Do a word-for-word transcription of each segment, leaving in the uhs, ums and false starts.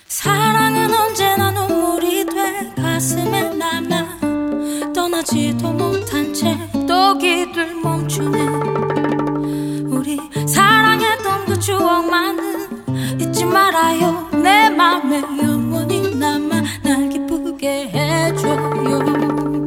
사랑은 언제나 눈물이 돼 가슴에 남아 떠나지도 못한 채 또 길을 멈추네. 우리 사랑했던 그 추억만은 잊지 말아요. 내 맘에 영원히 남아 날 기쁘게 해줘요.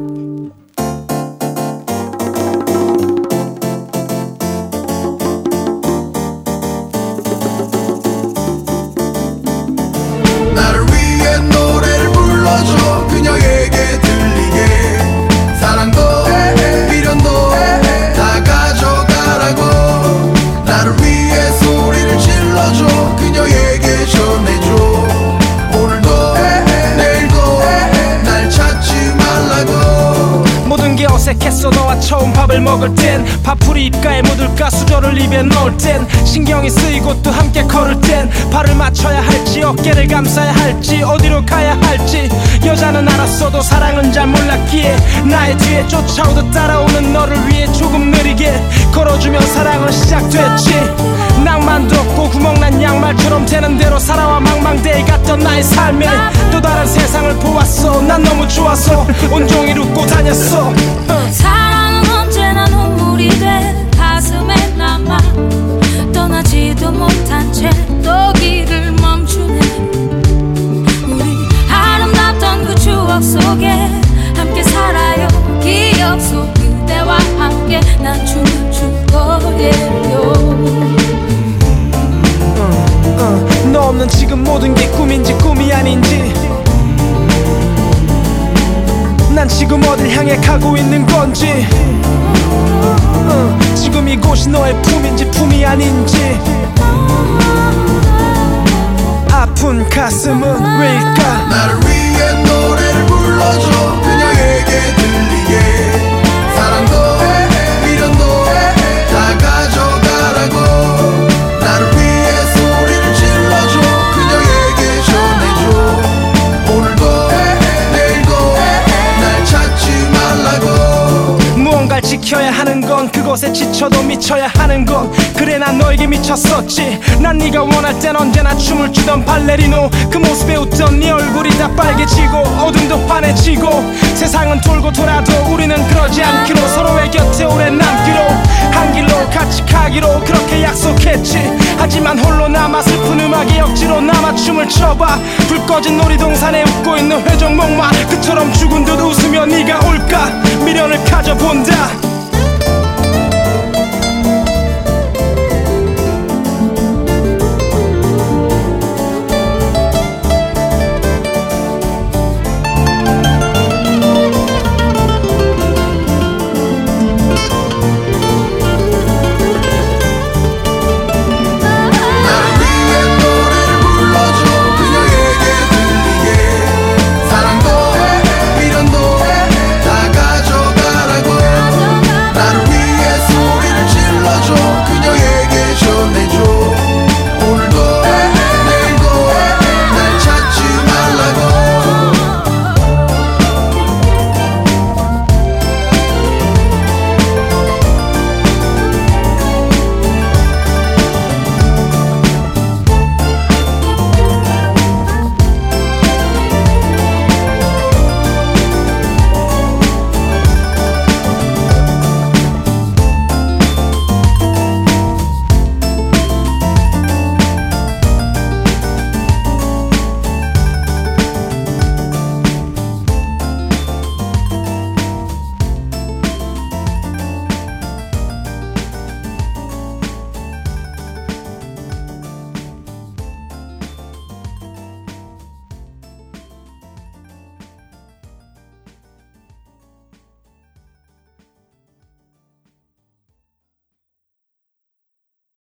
그녀에게 들리게 사랑도 미련도 다 가져가라고 나를 위해 소리를 질러줘. 그녀에게 전해줘. 오늘도 내일도 날 찾지 말라고. 모든 게 어색했어. 너와 처음 밥을 먹을 땐 밥풀이 입가에 묻을까 수저를 입에 넣을 땐 신경이 쓰이고 또 함께 걸을 땐 발을 맞춰야 할지 어깨를 감싸야 할지 어디로 가야 할지 여자는 알았어도 사랑은 잘 몰랐기에 나의 뒤에 쫓아오듯 따라오는 너를 위해 조금 느리게 걸어주면 사랑은 시작됐지. 낭만도 없고 구멍난 양말처럼 되는 대로 살아와 망망대해 갔던 나의 삶에 또 다른 세상을 보았어. 난 너무 좋아서 온종일 웃고 다녔어. 사랑은 언제나 눈물이 돼 가슴에 남아 떠나지도 못한 채 또 길을 멈추네. 우리 아름답던 그 추억 속에 함께 살아요. 기억 속 그대와 함께 난 춤을 출 거예요. 어, 어, 너 없는 지금 모든 게 꿈인지 꿈이 아닌지 난 지금 어딜 향해 가고 있는 건지 어, 지금 이곳이 너의 품인지 품이 아닌지 아픈 가슴은 왜일까. 나를 위해 노래를 불러줘. 그녀에게 들리게 사랑도 미련도 다 가져가라고 나를 위해 소리를 질러줘. 그녀에게 전해줘. 오늘도 내일도 날 찾지 말라고. 무언가를 지켜야 하는 건 그것에 지쳐도 미쳐야 하는 건 그래 난 너에게 미쳤었지. 난 네가 원할 땐 언제나 춤을 추던 발레리노 그 모습에 웃던 네 얼굴이 다 빨개지고 어둠도 환해지고 세상은 돌고 돌아도 우리는 그러지 않기로 서로의 곁에 오래 남기로 한 길로 같이 가기로 그렇게 약속했지. 하지만 홀로 남아 슬픈 음악에 억지로 남아 춤을 춰봐. 불 꺼진 놀이동산에 웃고 있는 회전목마 그처럼 죽은 듯 웃으며 네가 올까 미련을 가져본다.